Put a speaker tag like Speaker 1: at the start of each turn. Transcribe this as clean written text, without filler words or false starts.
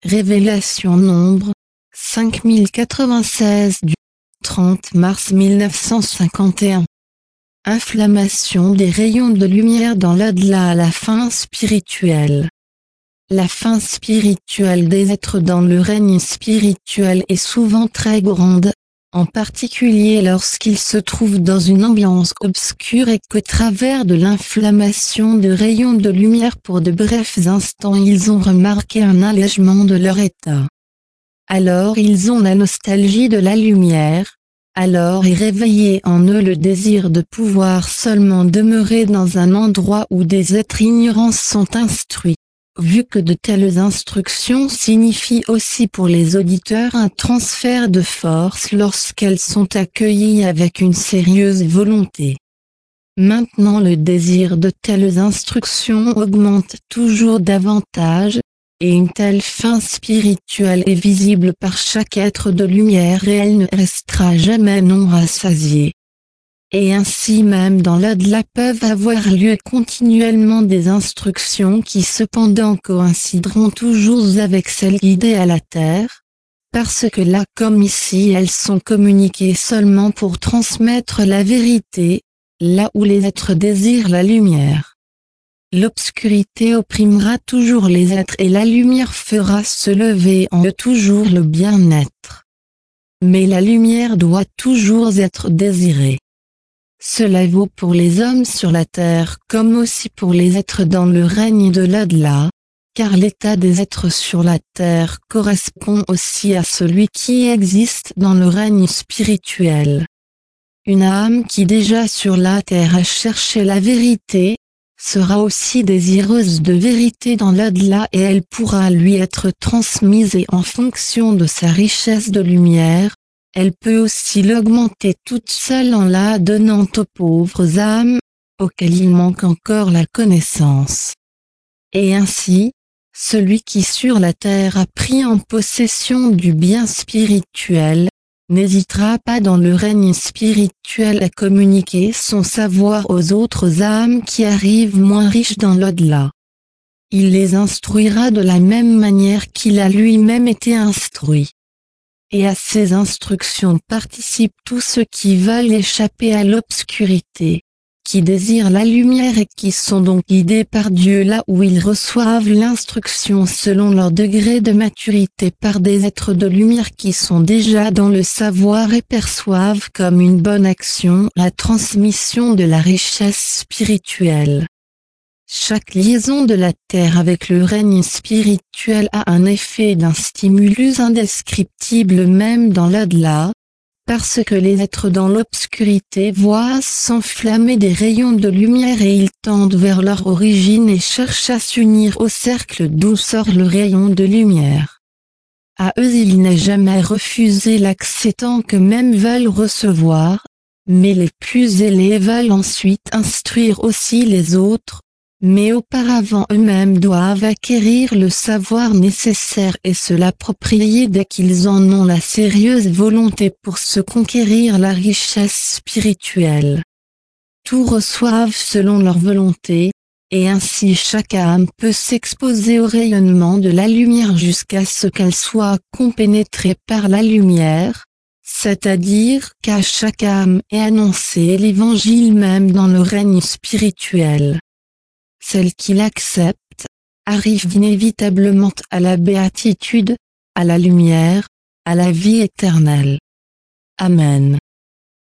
Speaker 1: Révélation nombre 5096 du 30 mars 1951. Inflammation des rayons de lumière dans l'au-delà à la fin spirituelle. La fin spirituelle des êtres dans le règne spirituel est souvent très grande, en particulier lorsqu'ils se trouvent dans une ambiance obscure et qu'au travers de l'inflammation de rayons de lumière pour de brefs instants ils ont remarqué un allègement de leur état. Alors ils ont la nostalgie de la lumière, alors est réveillé en eux le désir de pouvoir seulement demeurer dans un endroit où des êtres ignorants sont instruits. Vu que de telles instructions signifient aussi pour les auditeurs un transfert de force lorsqu'elles sont accueillies avec une sérieuse volonté. Maintenant le désir de telles instructions augmente toujours davantage, et une telle fin spirituelle est visible par chaque être de lumière et elle ne restera jamais non rassasiée. Et ainsi même dans l'au-delà peuvent avoir lieu continuellement des instructions qui cependant coïncideront toujours avec celles guidées à la terre, parce que là comme ici elles sont communiquées seulement pour transmettre la vérité, là où les êtres désirent la lumière. L'obscurité opprimera toujours les êtres et la lumière fera se lever en eux toujours le bien-être. Mais la lumière doit toujours être désirée. Cela vaut pour les hommes sur la terre comme aussi pour les êtres dans le règne de l'au-delà, car l'état des êtres sur la terre correspond aussi à celui qui existe dans le règne spirituel. Une âme qui déjà sur la terre a cherché la vérité, sera aussi désireuse de vérité dans l'au-delà et elle pourra lui être transmise et en fonction de sa richesse de lumière, elle peut aussi l'augmenter toute seule en la donnant aux pauvres âmes, auxquelles il manque encore la connaissance. Et ainsi, celui qui sur la terre a pris en possession du bien spirituel, n'hésitera pas dans le règne spirituel à communiquer son savoir aux autres âmes qui arrivent moins riches dans l'au-delà. Il les instruira de la même manière qu'il a lui-même été instruit. Et à ces instructions participent tous ceux qui veulent échapper à l'obscurité, qui désirent la lumière et qui sont donc guidés par Dieu là où ils reçoivent l'instruction selon leur degré de maturité par des êtres de lumière qui sont déjà dans le savoir et perçoivent comme une bonne action la transmission de la richesse spirituelle. Chaque liaison de la terre avec le règne spirituel a un effet d'un stimulus indescriptible même dans l'au-delà, parce que les êtres dans l'obscurité voient s'enflammer des rayons de lumière et ils tendent vers leur origine et cherchent à s'unir au cercle d'où sort le rayon de lumière. À eux il n'est jamais refusé l'accès tant que même veulent recevoir, mais les plus ailés veulent ensuite instruire aussi les autres, mais auparavant eux-mêmes doivent acquérir le savoir nécessaire et se l'approprier dès qu'ils en ont la sérieuse volonté pour se conquérir la richesse spirituelle. Tous reçoivent selon leur volonté, et ainsi chaque âme peut s'exposer au rayonnement de la lumière jusqu'à ce qu'elle soit compénétrée par la lumière, c'est-à-dire qu'à chaque âme est annoncé l'évangile même dans le règne spirituel. Celle qui l'accepte, arrive inévitablement à la béatitude, à la lumière, à la vie éternelle. Amen.